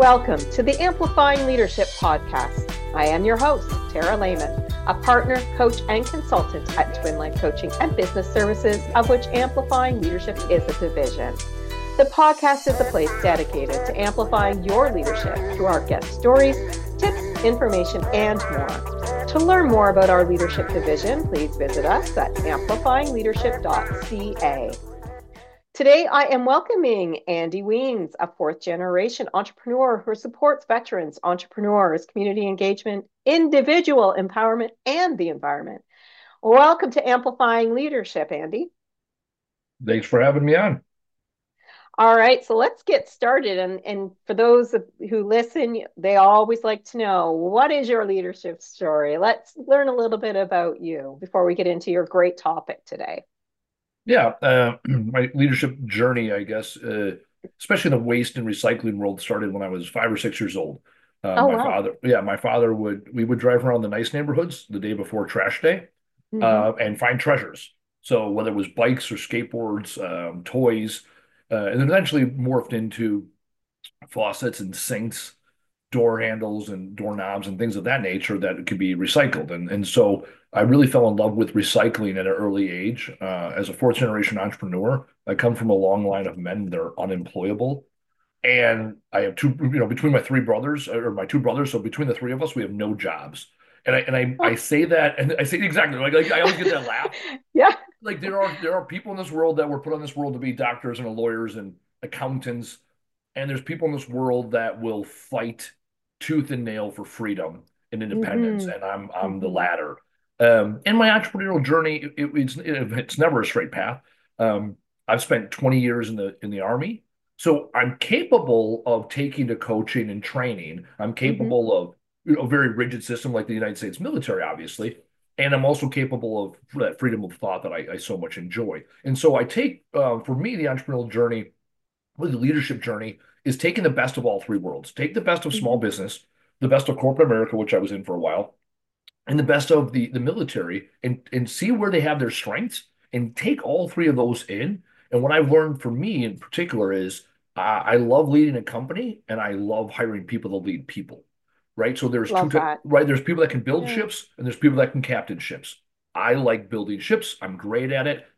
Welcome to the Amplifying Leadership Podcast. I am your host, Tara Lehman, a partner, coach, and consultant at Twinline Coaching and Business Services, of which Amplifying Leadership is a division. The podcast is a place dedicated to amplifying your leadership through our guest stories, tips, information, and more. To learn more about our leadership division, please visit us at amplifyingleadership.ca. Today, I am welcoming Andy Weens, a fourth-generation entrepreneur who supports veterans, entrepreneurs, community engagement, individual empowerment, and the environment. Welcome to Amplifying Leadership, Andy. Thanks for having me on. All right, so let's get started. And for those who listen, they always like to know, what is your leadership story? Let's learn a little bit about you before we get into your great topic today. Yeah, my leadership journey, I guess, especially in the waste and recycling world, started when I was 5 or 6 years old. Oh, wow. My father we would drive around the nice neighborhoods the day before trash day, Mm-hmm. and find treasures. So whether it was bikes or skateboards, toys, and then eventually morphed into faucets and sinks, door handles and doorknobs and things of that nature that could be recycled. And so I really fell in love with recycling at an early age. As a fourth generation entrepreneur, I come from a long line of men that are unemployable. And I have between my three brothers or my two brothers, so between the three of us, we have no jobs. And I say that, and I say exactly like I always get that laugh. Yeah. Like there are people in this world that were put on this world to be doctors and lawyers and accountants, and there's people in this world that will fight tooth and nail for freedom and independence, Mm-hmm. and I'm the Mm-hmm. latter. In my entrepreneurial journey, it's never a straight path. I've spent 20 years in the army, so I'm capable of taking to coaching and training. I'm Mm-hmm. capable of a very rigid system like the United States military, obviously, and I'm also capable of that freedom of thought that I so much enjoy. And so I take, for me, the entrepreneurial journey, really the leadership journey, is taking the best of all three worlds. Take the best of small Mm-hmm. business, the best of corporate America, which I was in for a while, and the best of the military, and see where they have their strengths and take all three of those in. And what I've learned for me in particular is I love leading a company and I love hiring people to lead people. Right. So there's Love that. right. There's people that can build Yeah. ships and there's people that can captain ships. I like building ships. I'm great at it.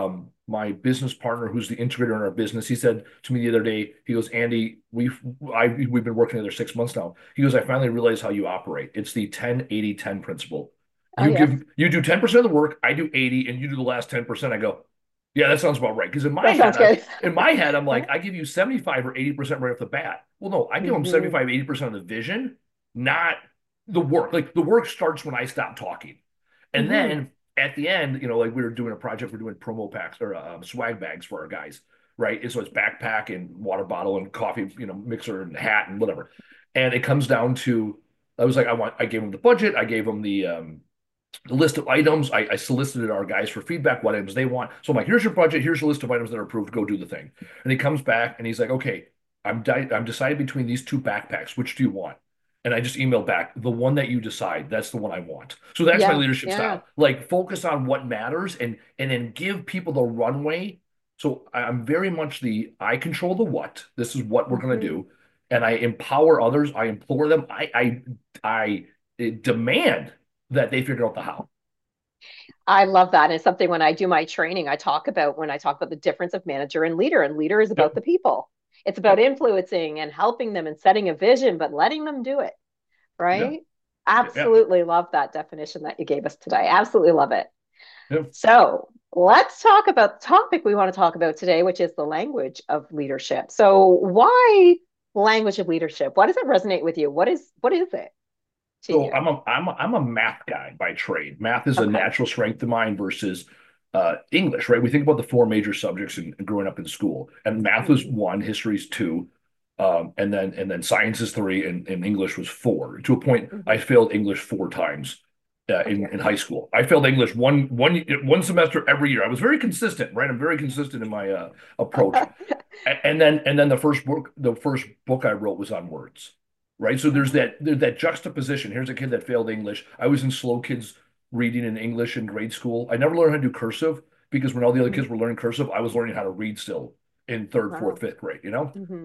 My business partner, who's the integrator in our business, he said to me the other day, he goes, Andy, we've been working together 6 months now. He goes, I finally realized how you operate. It's the 10-80-10 principle. Oh, yes. You do 10% of the work, I do 80, and you do the last 10%. I go, yeah, that sounds about right. Because That sounds good. in my head, I'm like, I give you 75 or 80% right off the bat. Well, no, I give them Mm-hmm. 75, 80% of the vision, not the work. Like the work starts when I stop talking. And Mm-hmm. then at the end, like we were doing a project, we're doing promo packs or swag bags for our guys, right? And so it's backpack and water bottle and coffee, mixer and hat and whatever. And it comes down to, I was like, I gave them the budget, I gave them the list of items. I solicited our guys for feedback, what items they want. So I'm like, here's your budget, here's a list of items that are approved, go do the thing. And he comes back and he's like, okay, I'm decided between these two backpacks. Which do you want? And I just emailed back, the one that you decide, that's the one I want. So that's my Yeah. leadership Yeah. style. Like focus on what matters and then give people the runway. So I'm very much I control the what. This is what we're gonna Mm-hmm. do. And I empower others. I implore them. I demand that they figure out the how. I love that. And it's something when I do my training, when I talk about the difference of manager and leader is about Yep. the people. It's about Yep. influencing and helping them and setting a vision, but letting them do it. Yeah. Right. Yeah. Absolutely love that definition that you gave us today. Absolutely love it. Yeah. So let's talk about the topic we want to talk about today, which is the language of leadership. So why language of leadership? Why does it resonate with you? What is it to So you? I'm a math guy by trade. Math is a Okay. natural strength of mine versus English, right? We think about the four major subjects in growing up in school, and math was Mm-hmm. one, history is two, and then science is three, and English was four. To a point, I Mm-hmm. failed English 4 times Oh dear. in high school. I failed English one semester every year. I was very consistent, right? I'm very consistent in my approach. And then the first book I wrote was on words, right? So there's that juxtaposition. Here's a kid that failed English. I was in slow kids reading in English in grade school. I never learned how to do cursive because when all the other Mm-hmm. kids were learning cursive, I was learning how to read still in third, fourth, Wow. fifth grade. Mm-hmm.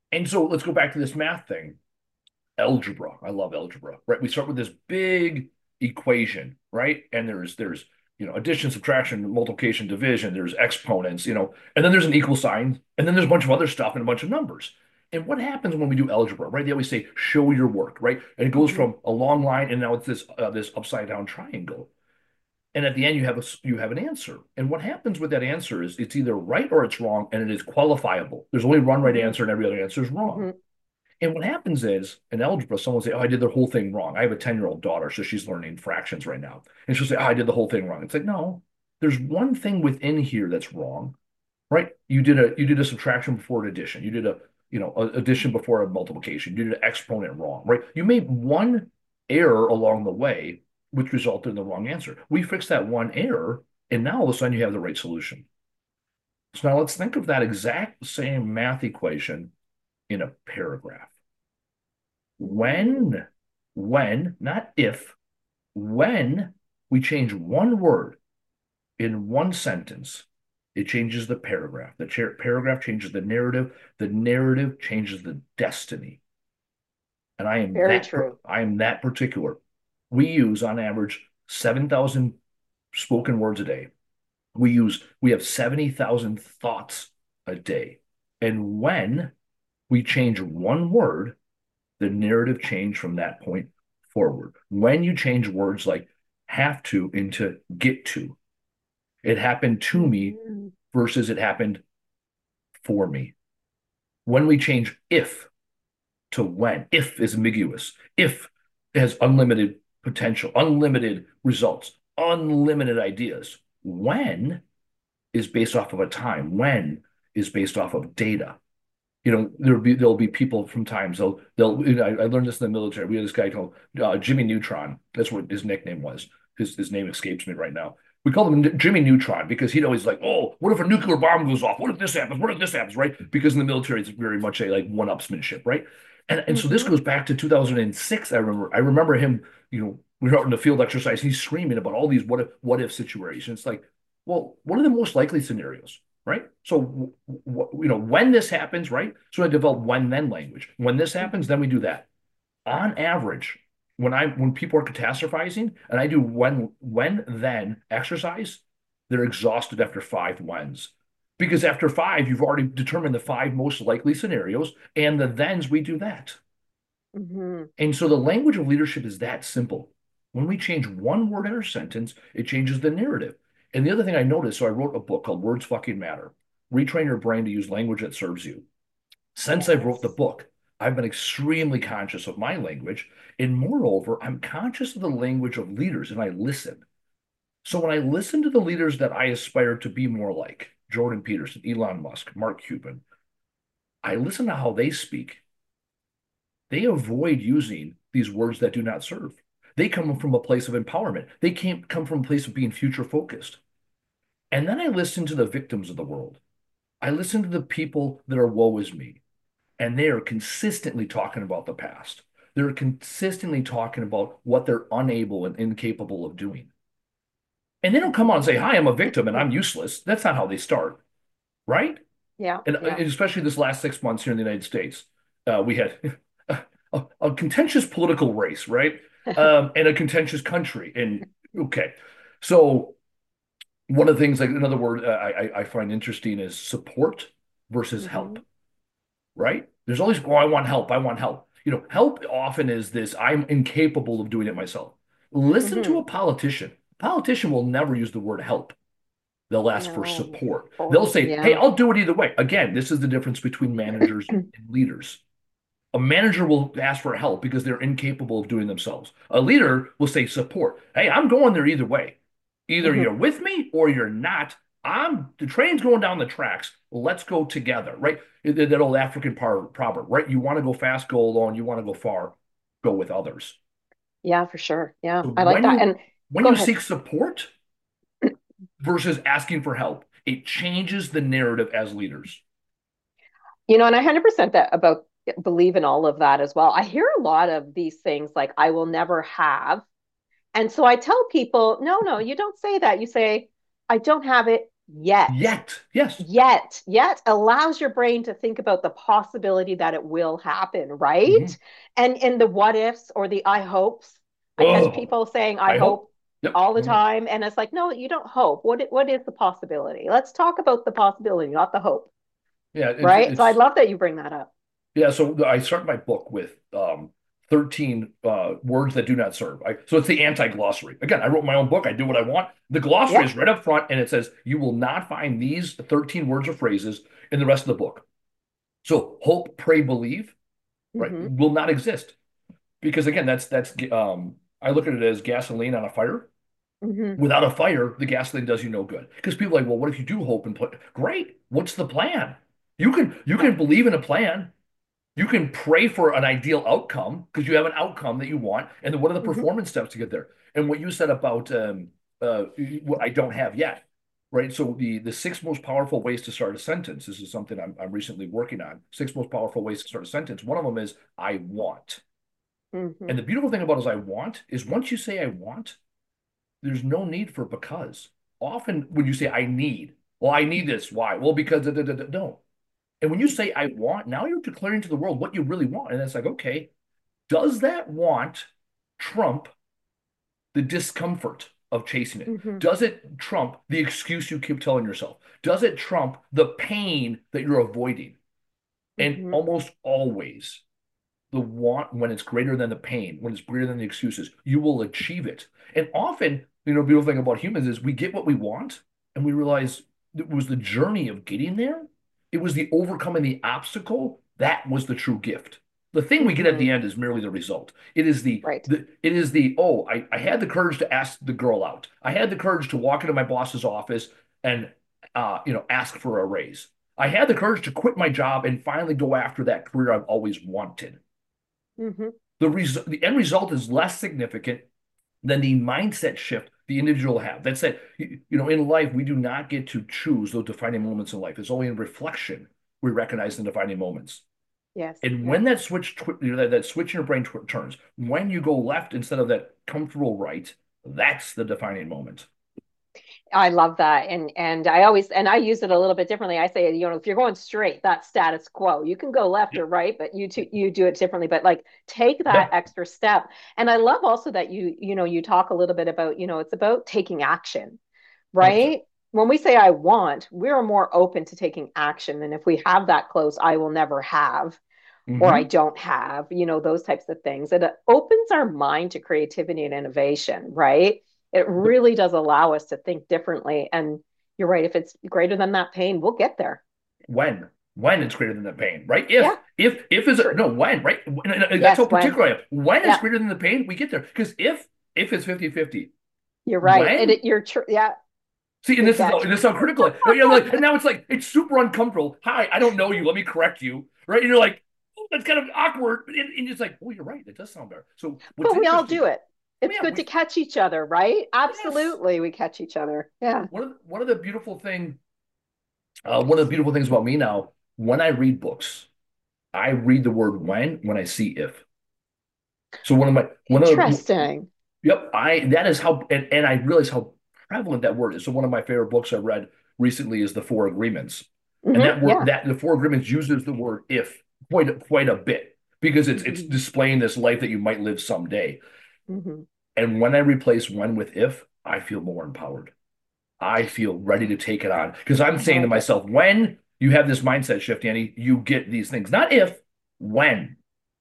And so let's go back to this math thing. Algebra. I love algebra, right? We start with this big equation, right? And there's addition, subtraction, multiplication, division, there's exponents, and then there's an equal sign, and then there's a bunch of other stuff and a bunch of numbers. And what happens when we do algebra, right? They always say, show your work, right? And it goes Mhm. from a long line and now it's this upside down triangle. And at the end, you have an answer. And what happens with that answer is it's either right or it's wrong, and it is qualifiable. There's only one right Mhm. answer, and every other answer is wrong. Mhm. And what happens is in algebra, someone will say, "Oh, I did the whole thing wrong." I have a 10-year-old daughter, so she's learning fractions right now. And she'll say, "Oh, I did the whole thing wrong." It's like, no, there's one thing within here that's wrong, right? You did a subtraction before an addition. You did a addition before a multiplication. You did an exponent wrong, right? You made one error along the way, which resulted in the wrong answer. We fixed that one error, and now all of a sudden you have the right solution. So now let's think of that exact same math equation in a paragraph. Mhm. When, not if, when we change one word in one sentence, it changes the paragraph. The paragraph changes the narrative changes the destiny. And Very true. I am that particular. We use on average 7,000 spoken words a day. We have 70,000 thoughts a day. And when we change one word, the narrative changed from that point forward. When you change words like have to into get to, it happened to me Mhm. versus it happened for me. When we change if to when, if is ambiguous, if has unlimited potential, unlimited results, unlimited ideas. When is based off of a time, when is based off of data. There'll be people from times I learned this in the military. We had this guy called Jimmy Neutron. That's what his nickname was. His name escapes me right now. We called him Jimmy Neutron because he'd always like, oh, what if a nuclear bomb goes off? What if this happens? What if this happens? Right? Because in the military, it's very much a like one-upsmanship, right? And so this Mhm. goes back to 2006. I remember him. We were out in the field exercise. He's screaming about all these what if situations. It's like, well, what are the most likely scenarios? Right? So, when this happens, right? So I develop when then language. When this happens, Mhm. then we do that. On average, when people are catastrophizing and I do when then exercise, they're exhausted after 5 whens. Because after five, you've already determined the five most likely scenarios, and the thens we do that. Mhm. And so the language of leadership is that simple. When we change one word in our sentence, it changes the narrative. And the other thing I noticed, so I wrote a book called Words Fucking Matter. Retrain your brain to use language that serves you. Since I wrote the Yes. book, I've been extremely conscious of my language. And moreover, I'm conscious of the language of leaders and I listen. So when I listen to the leaders that I aspire to be more like, Jordan Peterson, Elon Musk, Mark Cuban, I listen to how they speak. They avoid using these words that do not serve. They come from a place of empowerment. They can't come from a place of being future focused. And then I listen to the victims of the world. I listen to the people that are woe is me. And they are consistently talking about the past. They're consistently talking about what they're unable and incapable of doing. And they don't come on and say, Mhm. "Hi, I'm a victim and I'm useless." That's not how they start, right? Yeah. And Yeah. especially this last 6 months here in the United States, we had a contentious political race, right? And a contentious country. And okay, so one of the things, like another word I find interesting is support versus help, Mhm. right? There's always, oh, I want help. I want help. Help often is this, I'm incapable of doing it myself. Listen to Mhm. a politician. A politician will never use the word help. They'll ask for No. support. They'll Oh, say, hey, yeah. I'll do it either way. Again, this is the difference between managers and leaders. A manager will ask for help because they're incapable of doing themselves. A leader will say support. Hey, I'm going there either way. Either Mhm. you're with me or you're not. The train's going down the tracks. Let's go together, right? That old African proverb, right? You want to go fast, go alone. You want to go far, go with others. Yeah, for sure. Yeah, So I like that. And when go you ahead. seek support versus asking for help, it changes the narrative as leaders. And I 100% that about believe in all of that as well. I hear a lot of these things like I will never have. And so I tell people, no, no, you don't say that. You say, I don't have it Yet. Yet, yes. Yet allows your brain to think about the possibility that it will happen, right? Hmm. And the what ifs or the I hopes. I catch Oh, people saying I I hope. hope Yep. all the Mhm. time, and it's like, no, you don't hope. What is the possibility? Let's talk about the possibility, not the hope, Yeah, right? So I love that you bring that up. yeah. So I start my book with 13 words that do not serve. So it's the anti-glossary. Again, I wrote my own book. I do what I want. The glossary Yeah. is right up front, and it says you will not find these 13 words or phrases in the rest of the book. So hope, pray, believe, right, Mm-hmm. will not exist because again, that's I look at it as gasoline on a fire. Mm-hmm. Without a fire, the gasoline does you no good. Because people are like, well, what if you do hope and play? Great. What's the plan? You can Right. believe in a plan. You can pray for an ideal outcome because you have an outcome that you want. And then what are the Mm-hmm. performance steps to get there? And what you said about what I don't have yet, right? So the six most powerful ways to start a sentence. This is something I'm recently working on. Six most powerful ways to start a sentence. One of them is I want. Mm-hmm. And the beautiful thing about is I want is once you say I want, there's no need for because. Often when you say I need, well, I need this. Why? Well, because no. And when you say I want, now you're declaring to the world what you really want. And it's like, okay, does that want trump the discomfort of chasing it? Mm-hmm. Does it trump the excuse you keep telling yourself? Does it trump the pain that you're avoiding? And Mm-hmm. almost always, the want, when it's greater than the pain, when it's greater than the excuses, you will achieve it. And often, beautiful thing about humans is we get what we want and we realize it was the journey of getting there. It was the overcoming the obstacle. That was the true gift. The thing we get at Mm-hmm. the end is merely the result. It is Right. oh, I had the courage to ask the girl out. I had the courage to walk into my boss's office and ask for a raise. I had the courage to quit my job and finally go after that career I've always wanted. Mm-hmm. The end result is less significant than the mindset shift the individual will have. That's it. In life, we do not get to choose those defining moments in life. It's only in reflection we recognize the defining moments. Yes. And Yeah. when that switch, that switch in your brain turns, when you go left instead of that comfortable right, that's the defining moment. I love that. And I always and I use it a little bit differently. I say, if you're going straight, that's status quo. You can go left Yep. or right, but you do it differently. But like take that Yeah. extra step. And I love also that you talk a little bit about, it's about taking action, 100%. right? When we say I want, we're more open to taking action than if we have that close, I will never have, or I Hmm. don't have, those types of things. It opens our mind to creativity and innovation, right? It really does allow us to think differently. And you're right, if it's greater than that pain, we'll get there. When it's greater than the pain, right? Yeah, If is it true. no when, right? That's Yes, how particular I am. When it's yeah, greater than the pain, we get there. Because if it's 50-50, you're right. And when you're true. Yeah, see, and good this is catch. this is how critical and now it's like it's super uncomfortable. Hi, I don't know you. Let me correct you, right? And you're like, oh, that's kind of awkward, and it's like, oh, you're right. That does sound better. So what's But we all interesting? do it. Oh It's yeah, good to catch each other, right? yes. Absolutely, we catch each other. Yeah. One of the beautiful one of the beautiful things about me now, when I read books, I read the word when I see if. So one of the Interesting. yep, I that is how and I realize how prevalent that word is. So one of my favorite books I read recently is The Four Agreements. And Hmm. Yeah. that the Four Agreements uses the word if quite a bit because it's Hmm. displaying this life that you might live someday. Hmm. And when I replace when with if, I feel more empowered. I feel ready to take it on because I'm I saying to like it. myself, when you have this mindset shift, Annie, you get these things. Not if, when.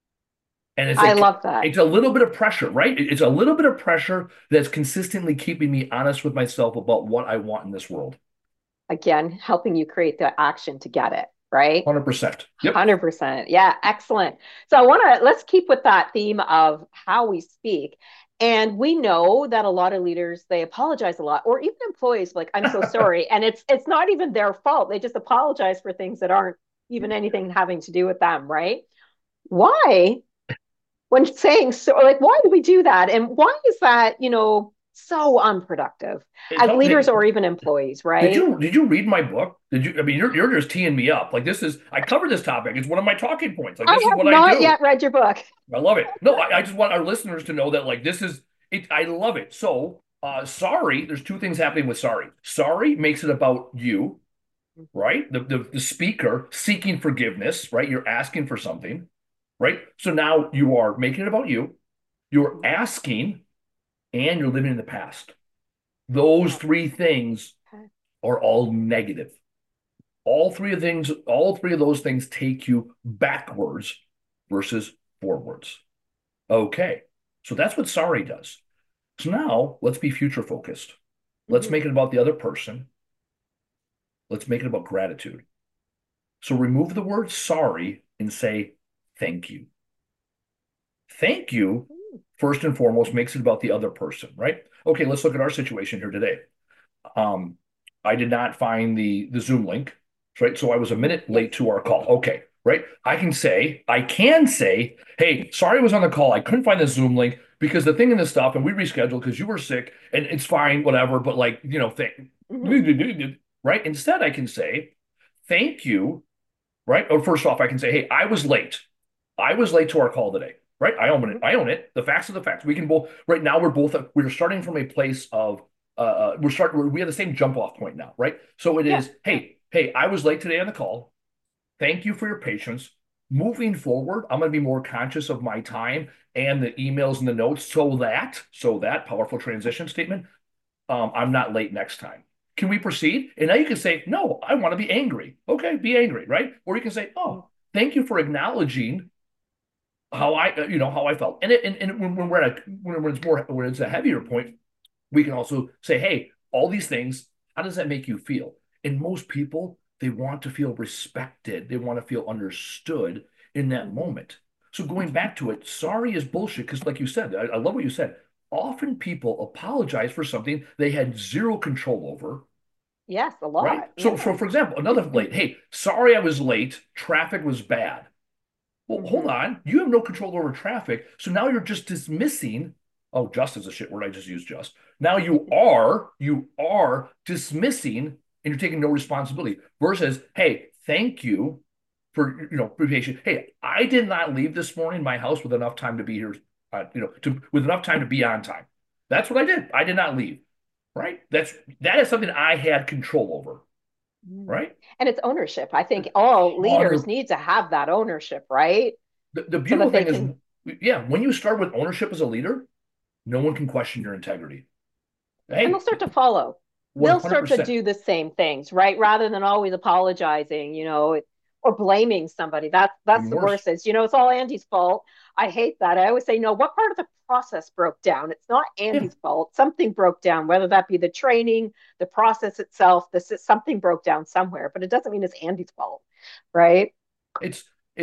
And I love that. it's a little bit of pressure, right? It's a little bit of pressure that's consistently keeping me honest with myself about what I want in this world. Again, helping you create the action to get it, right? 100%. Yep. 100%. Yeah, excellent. So let's keep with that theme of how we speak. And we know that a lot of leaders, they apologize a lot, or even employees like, I'm so sorry. And it's not even their fault. They just apologize for things that aren't even anything having to do with them, right? Why, when saying so, like, why do we do that? And why is that, so unproductive It's as all, leaders or even employees, did right? you read my book? Did you? I mean, you're just teeing me up. Like this is I cover this topic. It's one of my talking points. Like I this is have what I not do. yet read your book. I love it. No, I just want our listeners to know that like this is it. I love it. So Sorry, there's two things happening with sorry. Sorry makes it about you, Mhm. right? The speaker seeking forgiveness, right? You're asking for something, right? So now you are making it about you, you're Mhm. asking, and you're living in the past. Those Oh, three things okay. are all negative. All three of those things take you backwards versus forwards. Okay. So that's what sorry does. So now let's be future focused. Let's Mhm. make it about the other person. Let's make it about gratitude. So remove the word sorry and say thank you. Thank you, Mm. first and foremost, makes it about the other person, right? Okay, let's look at our situation here today. Um, I did not find the Zoom link, right? So I was a Mhm. minute Yes. late to our call. Okay, right? I can say, hey, sorry I was on the call. I couldn't find the Zoom link because the thing and the stuff, and we rescheduled because you were sick, and it's fine, whatever. But like, Mhm. right? Instead, I can say, thank you, right? Or first off, I can say, hey, I was late. I was late to our call today, right? I own it. Mhm. I own it. The facts are the facts. We can both, right now, we're starting from a place of, we have the same jump off point now, right? So it Yeah. is, Yeah. hey, I was late today on the call. Thank you for your patience. Moving forward, I'm going to be more conscious of my time and the emails and the notes so that powerful transition statement, I'm not late next time. Can we proceed? And now you can say, no, I want to be angry. Okay, be angry, right? Or you can say, Mhm. oh, thank you for acknowledging how I felt. And when we're at when it's a heavier point, we can also say, hey, all these things, how does that make you feel? And most people, they want to feel respected. They want to feel understood in that Mhm. moment. So going back to it, sorry is bullshit because, like you said, I love what you said. Often people apologize for something they had zero control over, Yes, a right? lot. So Yeah. for example, another late. Hey, sorry I was late. Traffic was bad. Well, hold Mhm. on. You have no control over traffic. So now you're just dismissing. Oh, just is a shit word. I just used just. Now you are dismissing and you're taking no responsibility versus, hey, thank you for, being patient. Hey, I did not leave this morning my house with enough time to be here, with enough time to be on time. That's what I did. I did not leave, right? That is something I had control over, Mhm. right? And it's ownership. I think all leaders 100. need to have that ownership, right? The So beautiful that they thing is, can, yeah, when you start with ownership as a leader, no one can question your integrity. and they'll Hey, start to follow. They'll start to 100%. do the same things, right? Rather than always apologizing, or blaming somebody. That's Even the worse. worst is, it's all Andy's fault. I hate that. I always say, no, what part of the process broke down? It's not Yeah, Andy's fault. Something broke down, whether that be the training, the process itself, something broke down somewhere, but it doesn't mean it's Andy's fault, right? it's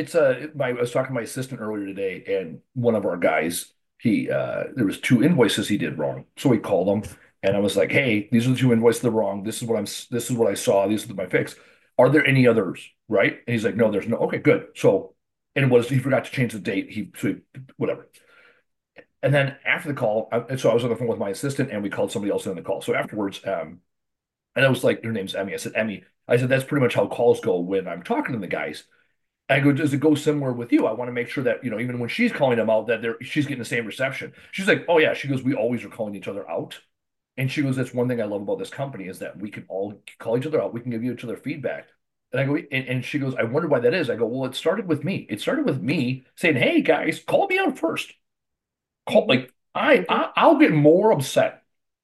I was talking to my assistant earlier today, and one of our guys, he there was two invoices he did wrong. So he called them, and I was like, hey, these are the two invoices that are wrong. This is what I saw. These are my fix. Are there any others? Right? And he's like, no, Mm-hmm. there's no. Okay, good. So, and it was he forgot to change the date. Whatever. And then after the call, so I was on the phone with my assistant, and we called somebody else in on the call. So afterwards, and I was like, her name's Emmy. I said, Emmy, I said, that's pretty much how calls go when I'm talking to the guys. And I go, does it go similar with you? I want to make sure that, even when she's calling them out, that she's getting the same reception. She's like, oh yeah. She goes, we always are calling each other out. And she goes, that's one thing I love about this company is that we can all call each other out. We can give each other feedback. And I go, and she goes, I wonder why that is. I go, well, it started with me. It started with me saying, hey guys, call me out first. Call Mm-hmm. like I'll get more upset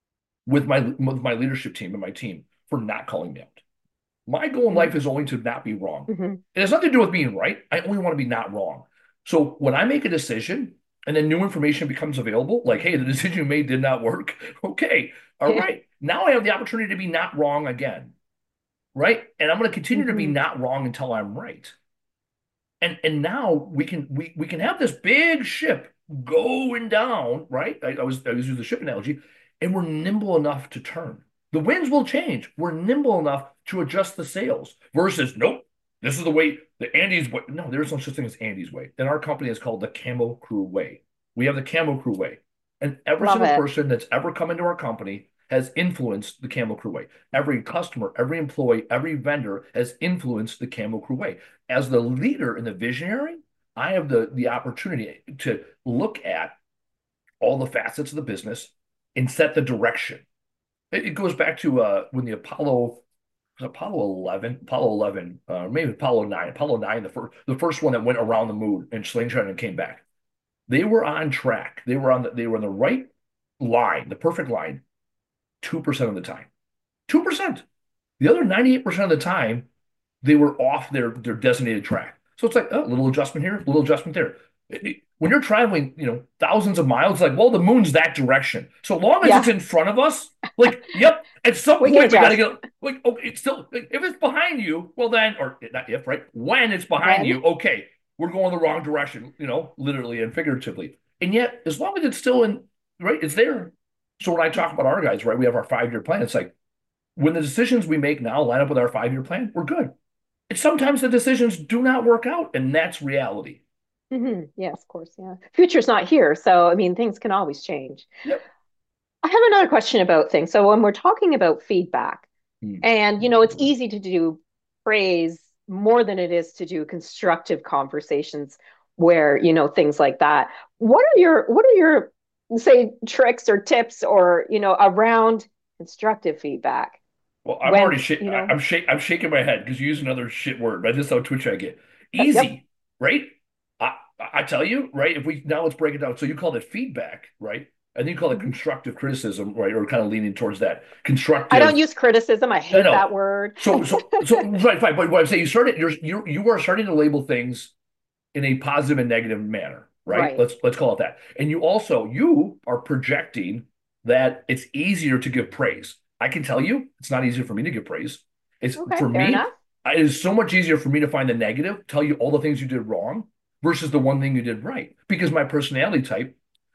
with my leadership team and my team for not calling me out. My goal in life is only to not be wrong. Mm-hmm. It has nothing to do with being right. I only want to be not wrong. So when I make a decision and then new information becomes available, like, hey, the decision you made did not work. Okay. All Yeah. right. Now I have the opportunity to be not wrong again. Right. And I'm going to continue to be Mm-hmm. not wrong until I'm right. And now we can have this big ship going down, right? I was using the ship analogy, and we're nimble enough to turn. The winds will change. We're nimble enough to adjust the sails versus nope, this is the way the Andy's way. No, there's no such thing as Andy's way. And our company is called the Camel Crew Way. We have the Camel Crew Way. And every Love single it. person that's ever come into our company has influenced the Camel Crew Way. Every customer, every employee, every vendor has influenced the Camel Crew Way. As the leader and the visionary, I have the opportunity to look at all the facets of the business, and set the direction. It goes back to when the Apollo 11, maybe Apollo 9, the first one that went around the moon and slingshot and came back. They were on track. They were on the right line, the perfect line, 2% of the time. 2%. The other 98% of the time, they were off their designated track. So it's like, oh, a little adjustment here, a little adjustment there. When you're traveling, thousands of miles, like, well, the moon's that direction. So long as it's in front of us, like, yep, at some point we got to get, like, okay, it's still, like, if it's behind you, well then, or not if, right? When it's behind you, okay, we're going the wrong direction, literally and figuratively. And yet, as long as it's still right, it's there. So when I talk about our guys, right, we have our 5-year plan. It's like, when the decisions we make now line up with our 5-year plan, we're good. And sometimes the decisions do not work out, and that's reality. Mm-hmm. Yes, of course. Yeah. Future's not here. So, I mean, things can always change. Yep. I have another question about things. So, when we're talking about feedback, Hmm. and, it's easy to do praise more than it is to do constructive conversations where, things like that. What are your, say, tricks or tips or, around constructive feedback? Well, I'm When, already I'm shaking my head because you use another shit word, right? This is how twitchy I get. yep. Easy, right? I tell you, right? If we now let's break it down. So you called it feedback, right? And then you call it Mhm. constructive criticism, right? Or kind of leaning towards that I don't constructive. use criticism. I I hate know. that word. So right, fine. But what I'm saying, you are starting to label things in a positive and negative manner, right? Right. Let's call it that. And you are projecting that it's easier to give praise. I can tell you, it's not easier for me to give praise. It's Okay, for fair me, enough. it is so much easier for me to find the negative, tell you all the things you did wrong versus the one thing you did right. Because my personality type,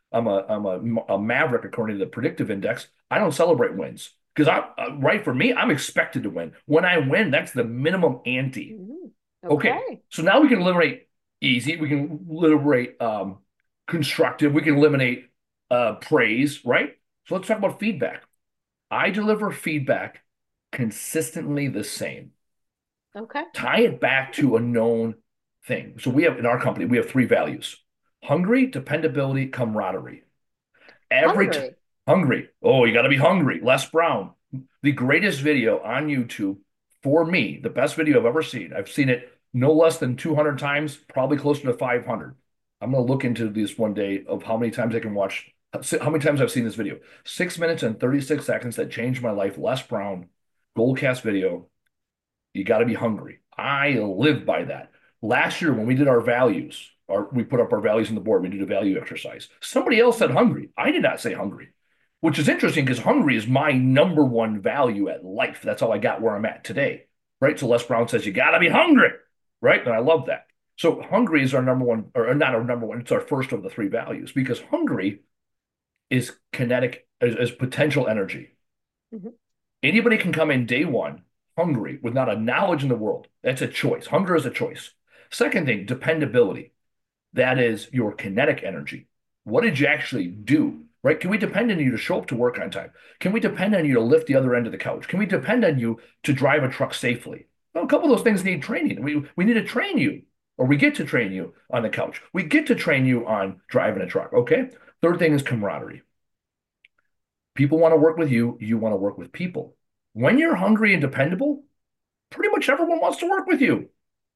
I'm a maverick according to the predictive index. I don't celebrate wins because right for me, I'm expected to win. When I win, that's the minimum ante. Mhm. Okay, Okay. so now we can eliminate easy. We can eliminate constructive. We can eliminate praise, right? So let's talk about feedback. I deliver feedback consistently the same. Okay. Tie it back to a known thing. So we have in our company, we have 3 values: hungry, dependability, camaraderie. Every t Hungry. Hungry. Oh, you got to be hungry. Les Brown, the greatest video on YouTube for me, the best video I've ever seen. I've seen it no less than 200 times, probably closer to 500. I'm going to look into this one day of how many times I can watch, how many times I've seen this video. 6 minutes and 36 seconds that changed my life. Les Brown, Goldcast video. You got to be hungry. I live by that. Last year, when we did our values, we put up our values on the board, we did a value exercise. Somebody else said Mhm. hungry. I did not say hungry, which is interesting because hungry is my number one value at life. That's how I got where I'm at today, right? So Les Brown says, you got to be hungry, right? And I love that. So hungry is our number one, or not our number one, it's our first of the 3 values because hungry is kinetic, is potential energy. Mhm. Anybody can come in day one hungry with not a knowledge in the world. That's a choice. Hunger is a choice. Second thing, dependability. That is your kinetic energy. What did you actually do? Right? Can we depend on you to show up to work on time? Can we depend on you to lift the other end of the couch? Can we depend on you to drive a truck safely? Well, a couple of those things need training. We need to train you, or we get to train you on the couch. We get to train you on driving a truck. Okay. Third thing is camaraderie. People want to work with you. You want to work with people. When you're hungry and dependable, pretty much everyone wants to work with you.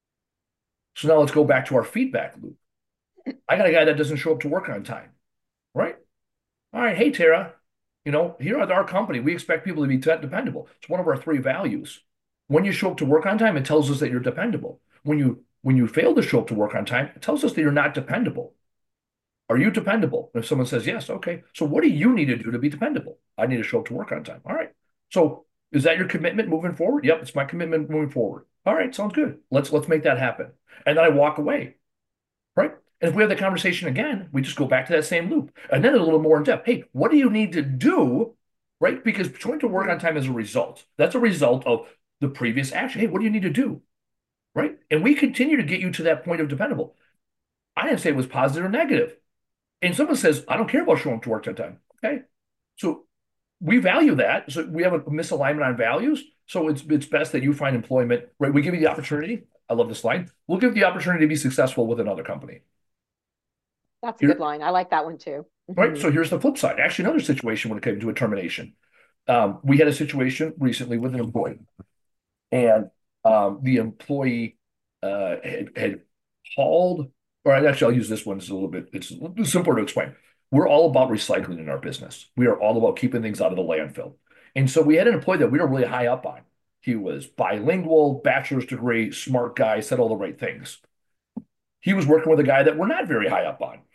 So now let's go back to our feedback loop. I got a guy that doesn't show up to work on time, right? All right, hey Tara, here at our company, we expect people to be dependable. It's one of our 3 values. When you show up to work on time, it tells us that you're dependable. When you fail to show up to work on time, it tells us that you're not dependable. Are you dependable? And if someone says yes, okay. So what do you need to do to be dependable? I need to show up to work on time. All right. So is that your commitment moving forward? Yep, it's my commitment moving forward. All right, sounds good. Let's make that happen. And then I walk away, right? And if we have the conversation again, we just go back to that same loop. And then a little more in depth. Hey, what do you need to do? Right? Because showing to work Mhm. on time is a result. That's a result of the previous action. Hey, what do you need to do? Right? And we continue to get you to that point of dependable. I didn't say it was positive or negative. And someone says, I don't care about showing up to work on time. Okay. So we value that. So we have a misalignment on values. So it's best that you find employment, right? We give you the opportunity. I love this line. We'll give you the opportunity to be successful with another company. That's a good Here, line. I like that one too. right? Hmm. So here's the flip side. Actually, another situation when it came to a termination. We had a situation recently with an employee, and the employee had called, or actually, I'll use this one. It's a little bit, it's simpler to explain. We're all about recycling in our business. We are all about keeping things out of the landfill. And so we had an employee that we were really high up on. He was bilingual, bachelor's degree, smart guy, said all the right things. He was working with a guy that we're not very high up on.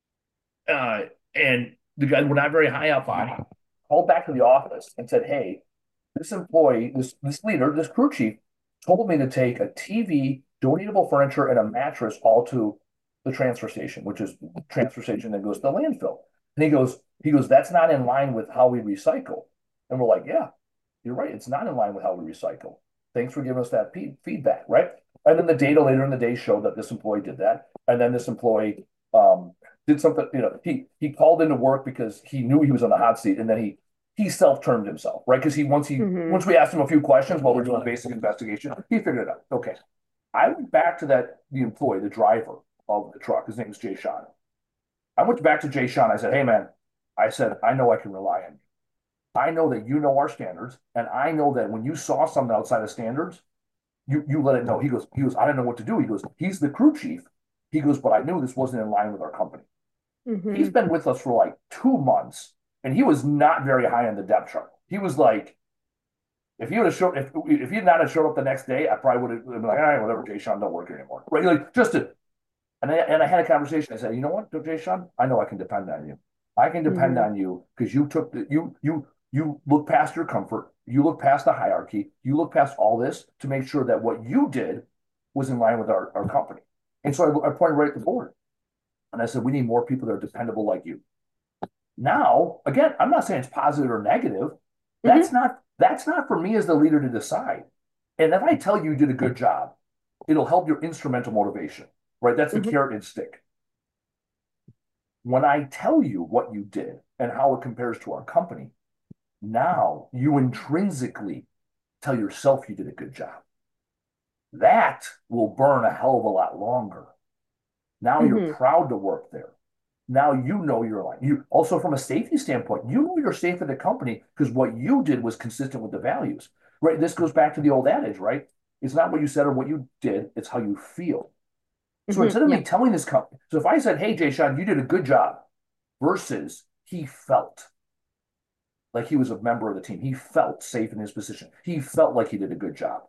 And the guy we're not very high up on called back to the office and said, "Hey, this employee, this leader, this crew chief told me to take a TV, donatable furniture, and a mattress all to the transfer station, which is the transfer station that goes to the landfill." And he goes, "That's not in line with how we recycle." And we're like, "Yeah, you're right. It's not in line with how we recycle. Thanks for giving us that feedback, right?" And then the data later in the day showed that this employee did that. And then this employee did something, he called into work because he knew he was on the hot seat, and then he self-termed himself, right? Because Hmm. once we asked him a few questions while we are doing a basic investigation, he figured it out. Okay. I went back to the employee, the driver of the truck. His name is Jay Sean. I went back to Jay Sean. I said, "Hey man," I said, "I know I can rely on you. I know that you know our standards, and I know that when you saw something outside of standards, you let it know." He goes, "I don't know what to do." He goes, "He's the crew chief." He goes, "But I knew this wasn't in line with our company." He's Hmm. been with us for like 2 months, and he was not very high on the depth chart. He was like, if he would have showed, if he had not have showed up the next day, I probably would have been like, "All right, whatever, Jay Sean, don't work here anymore." Right? Like just to, and I had a conversation. I said, "You know what, Jay Sean, I know I can depend on you. I can depend Hmm. on you because you took you look past your comfort, you look past the hierarchy, you look past all this to make sure that what you did was in line with our company." And so I pointed right at the board, and I said, "We need more people that are dependable like you." Now, again, I'm not saying it's positive or negative. Hmm. That's not for me as the leader to decide. And if I tell you you did a good job, it'll help your instrumental motivation, right? That's the Hmm. carrot and stick. When I tell you what you did and how it compares to our company, now you intrinsically tell yourself you did a good job. That will burn a hell of a lot longer. Now you're Hmm. proud to work there. Now you know you're aligned. You also, from a safety standpoint, you know you're safe at the company because what you did was consistent with the values, right? This goes back to the old adage, right? It's not what you said or what you did, it's how you feel. So Hmm. instead of me Yeah. telling this company, so if I said, "Hey, Jay Sean, you did a good job," versus he felt like he was a member of the team, he felt safe in his position, he felt like he did a good job.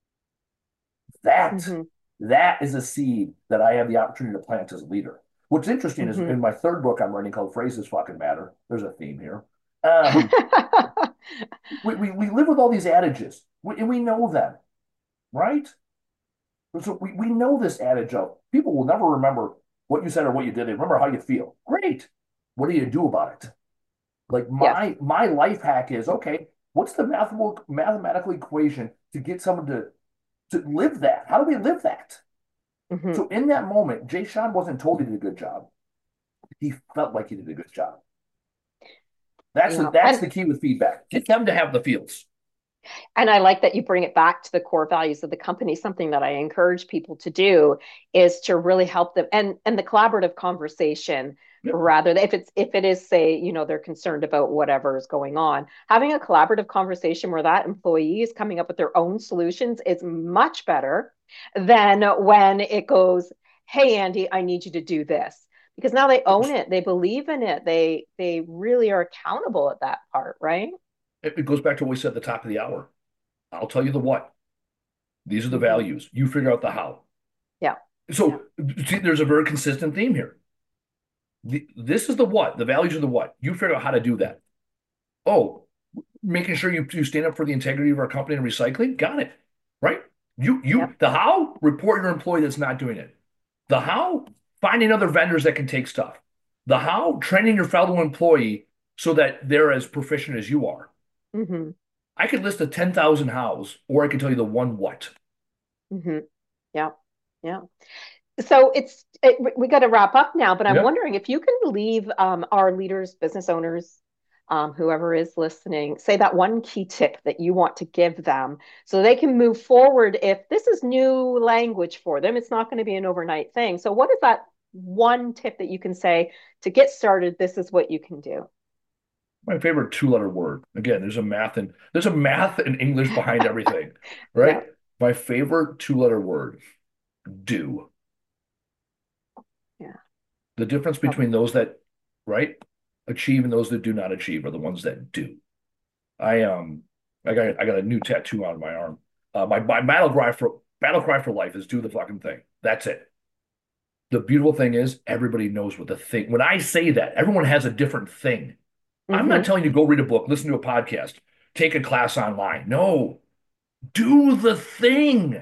That Hmm. that is a seed that I have the opportunity to plant as a leader. What's interesting is Hmm. in my third book I'm writing called Phrases Fucking Matter. There's a theme here. Um, we live with all these adages, and we know them, right? So we know this adage of people will never remember what you said or what you did. They remember how you feel. Great. What do you do about it? Like Yes. my life hack is okay. What's the mathematical equation to get someone to live that? How do they live that? Hmm. So in that moment, Jay Sean wasn't told he did a good job. He felt like he did a good job. Yeah. That's the key with feedback. Get them to have the feels. And I like that you bring it back to the core values of the company. Something that I encourage people to do is to really help them, and the collaborative conversation, Yep. rather if it is, say, they're concerned about whatever is going on, having a collaborative conversation where that employee is coming up with their own solutions is much better than when it goes, "Hey Andy, I need you to do this." Because now they own it, they believe in it, they really are accountable at that part, right? It goes back to what we said at the top of the hour. I'll tell you the what. These are the Hmm. values. You figure out the how. Yeah. Yeah. So see, there's a very consistent theme here. This is the what. The values are the what. You figure out how to do that. Oh, making sure you stand up for the integrity of our company and recycling. Got it. Right? Yeah. The how, report your employee that's not doing it. The how, finding other vendors that can take stuff. The how, training your fellow employee so that they're as proficient as you are. Hmm. I could list the 10,000 hows, or I could tell you the one what. Hmm. Yeah. Yeah. So we got to wrap up now, but I'm Yep. wondering if you can leave our leaders, business owners, whoever is listening, say that one key tip that you want to give them so they can move forward. If this is new language for them, it's not going to be an overnight thing. So what is that one tip that you can say to get started, this is what you can do. My favorite two-letter word. Again, there's a math and English behind everything, Yeah. right? My favorite two-letter word, do. Yeah. The difference between those that, right, achieve and those that do not achieve are the ones that do. I I got a new tattoo on my arm. My battle cry for life is do the fucking thing. That's it. The beautiful thing is everybody knows what the thing. When I say that, everyone has a different thing. I'm not Mm-hmm. telling you go read a book, listen to a podcast, take a class online. No, do the thing.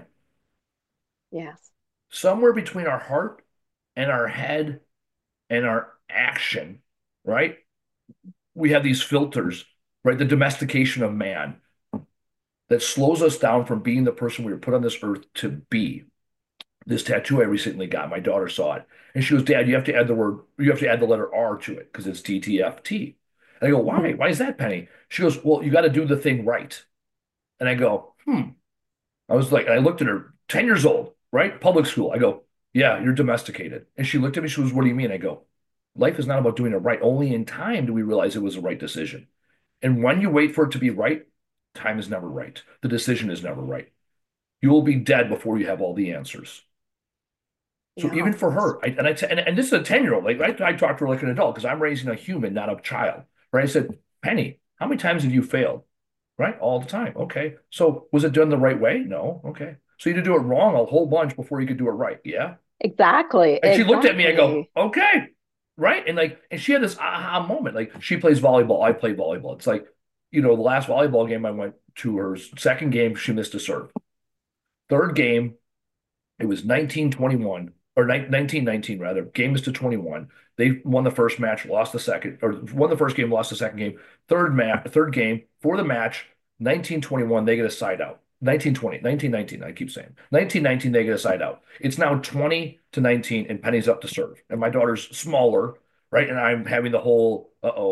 Yes. Somewhere between our heart and our head and our action, right? We have these filters, right? The domestication of man that slows us down from being the person we were put on this earth to be. This tattoo I recently got, my daughter saw it, and she goes, "Dad, you have to add the letter R to it because it's TTFT." And I go, "Why? Mm-hmm. Why is that, Penny?" She goes, "Well, you got to do the thing right." And I go, "Hmm." I was like, and I looked at her, 10 years old, right? Public school. I go, "Yeah, you're domesticated." And she looked at me, she goes, "What do you mean?" I go, "Life is not about doing it right. Only in time do we realize it was the right decision. And when you wait for it to be right, time is never right. The decision is never right. You will be dead before you have all the answers." So Yeah. even for her, and this is a 10-year-old, like I talk to her like an adult because I'm raising a human, not a child, right? I said, "Penny, how many times have you failed?" Right? All the time. Okay. So was it done the right way? No. Okay. So you had to do it wrong a whole bunch before you could do it right. Yeah. Exactly. And she looked at me, I go, Exactly. "Okay." Right. And she had this aha moment. Like she plays volleyball, I play volleyball. It's like, the last volleyball game I went to, her second game, she missed a serve. Third game, it was 1921 or 1919 rather. Game is to 21. They won the first match, lost the second, or won the first game, lost the second game. Third game for the match, 1921, they get a side out. 1920, 1919, I keep saying. 1919, they get a side out. It's now 20-19, and Penny's up to serve. And my daughter's smaller, right? And I'm having the whole,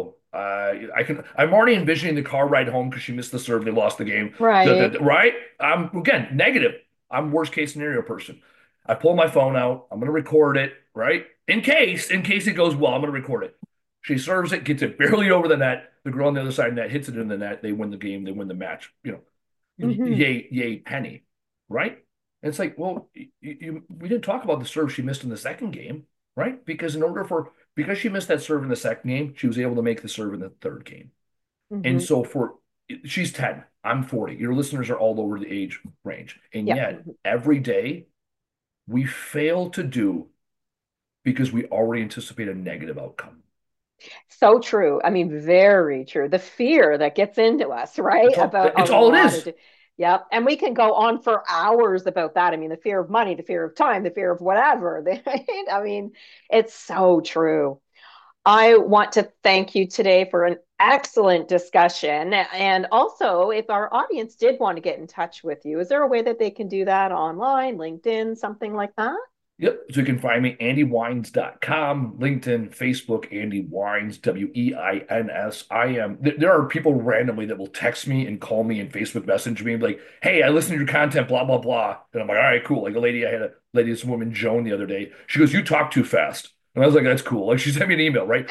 I'm already envisioning the car ride home because she missed the serve, they lost the game. Right. Right? I'm again negative. I'm worst case scenario person. I pull my phone out. I'm going to record it, right? In case it goes well, I'm going to record it. She serves it, gets it barely over the net. The girl on the other side of the net hits it in the net. They win the game. They win the match. Mm-hmm. Yay, Penny, right? And it's like, well, we didn't talk about the serve she missed in the second game, right? Because she missed that serve in the second game, she was able to make the serve in the third game. And Mm-hmm. so she's 10, I'm 40. Your listeners are all over the age range. And Yeah. yet, every day we fail to do because we already anticipate a negative outcome. So true. I mean, very true. The fear that gets into us, right? About a It's all it lot of, is. yep. And we can go on for hours about that. I mean, the fear of money, the fear of time, the fear of whatever. I mean, it's so true. I want to thank you today for an excellent discussion. And also, if our audience did want to get in touch with you, is there a way that they can do that online, LinkedIn, something like that? Yep. So you can find me, andywines.com, LinkedIn, Facebook, Andy Wines, Weins. There are people randomly that will text me and call me and Facebook message me like, "Hey, I listened to your content, blah, blah, blah." And I'm like, "All right, cool." Like I had a lady, this woman, Joan, the other day. She goes, "You talk too fast." And I was like, "That's cool." Like she sent me an email, right?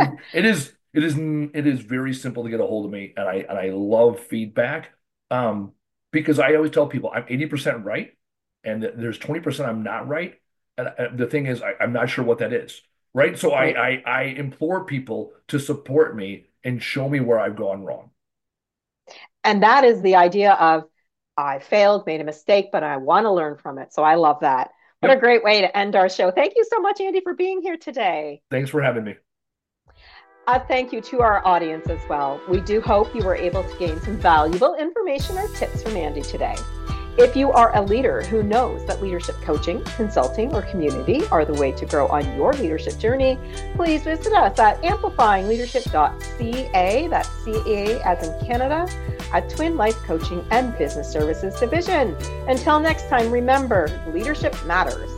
It is very simple to get a hold of me. And I love feedback. Because I always tell people I'm 80% right. And there's 20% I'm not right. And the thing is, I'm not sure what that is, right? So Right. I implore people to support me and show me where I've gone wrong. And that is the idea of I failed, made a mistake, but I want to learn from it. So I love that. What a Yep. great way to end our show. Thank you so much, Andy, for being here today. Thanks for having me. Thank you to our audience as well. We do hope you were able to gain some valuable information or tips from Andy today. If you are a leader who knows that leadership coaching, consulting, or community are the way to grow on your leadership journey, please visit us at amplifyingleadership.ca, that's CA as in Canada, a Twin Life Coaching and Business Services division. Until next time, remember, leadership matters.